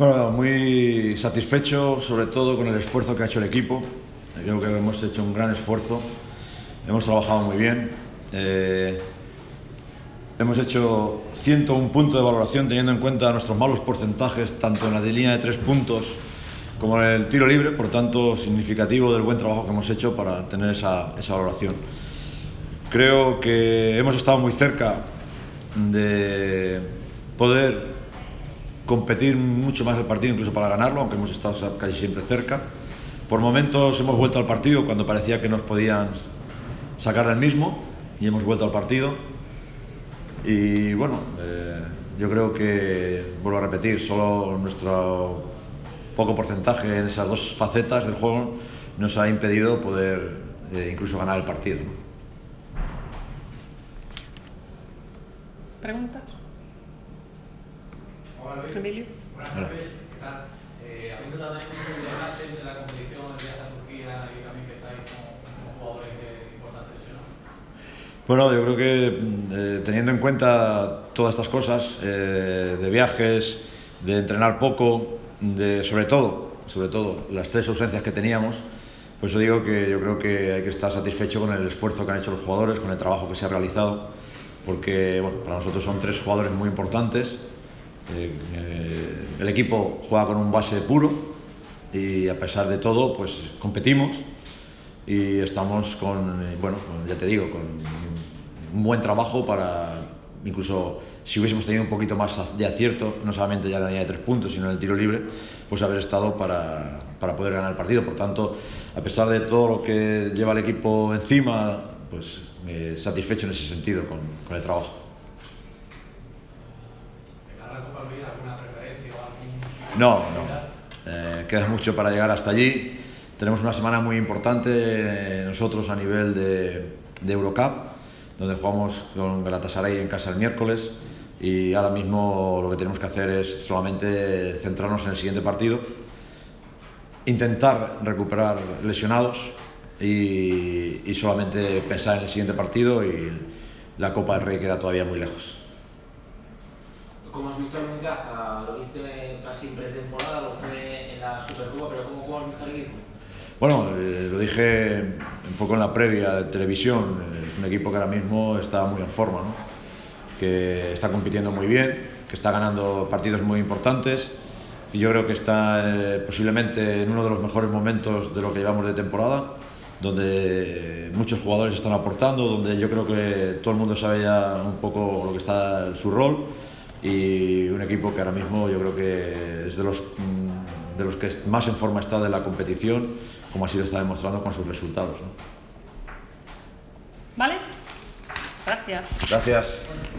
Bueno, muy satisfecho, sobre todo con el esfuerzo que ha hecho el equipo. Creo que hemos hecho un gran esfuerzo, hemos trabajado muy bien. Hemos hecho 101 puntos de valoración teniendo en cuenta nuestros malos porcentajes, tanto en la línea de 3 puntos como en el tiro libre, por tanto, significativo del buen trabajo que hemos hecho para tener esa valoración. Creo que hemos estado muy cerca de poder competir mucho más el partido, incluso para ganarlo, aunque hemos estado casi siempre cerca. Por momentos hemos vuelto al partido cuando parecía que nos podían sacar del mismo y hemos vuelto al partido. Y bueno, yo creo que, vuelvo a repetir, solo nuestro poco porcentaje en esas dos facetas del juego nos ha impedido poder incluso ganar el partido, ¿no? ¿Preguntas? Hola Luis. Emilio. Buenas tardes. ¿Qué tal? Habiendo también un viaje de la competición, el viaje a Turquía y también que estáis con jugadores importantes lesionados. Bueno, yo creo que teniendo en cuenta todas estas cosas, de viajes, de entrenar poco, sobre todo las 3 ausencias que teníamos, pues yo digo que yo creo que hay que estar satisfecho con el esfuerzo que han hecho los jugadores, con el trabajo que se ha realizado, porque bueno, para nosotros son 3 jugadores muy importantes. El equipo juega con un base puro y a pesar de todo pues competimos y estamos ya te digo, con un buen trabajo para, incluso si hubiésemos tenido un poquito más de acierto, no solamente ya en la línea de 3 puntos sino en el tiro libre, pues haber estado para poder ganar el partido. Por tanto, a pesar de todo lo que lleva el equipo encima, pues satisfecho en ese sentido con el trabajo. No, queda mucho para llegar hasta allí. Tenemos una semana muy importante nosotros a nivel de Eurocup, donde jugamos con Galatasaray en casa el miércoles, y ahora mismo lo que tenemos que hacer es solamente centrarnos en el siguiente partido, intentar recuperar lesionados y solamente pensar en el siguiente partido, y la Copa del Rey queda todavía muy lejos. ¿Cómo has visto el Unicaja? ¿Lo viste casi en pretemporada? ¿Lo fue en la Supercopa? ¿Pero cómo has visto el equipo? Bueno, lo dije un poco en la previa de televisión. Es un equipo que ahora mismo está muy en forma, ¿no? Que está compitiendo muy bien, que está ganando partidos muy importantes, y yo creo que está posiblemente en uno de los mejores momentos de lo que llevamos de temporada, donde muchos jugadores están aportando, donde yo creo que todo el mundo sabe ya un poco lo que está su rol, y un equipo que ahora mismo yo creo que es de los que más en forma está de la competición, como así lo está demostrando con sus resultados, ¿no? ¿Vale? Gracias. Gracias.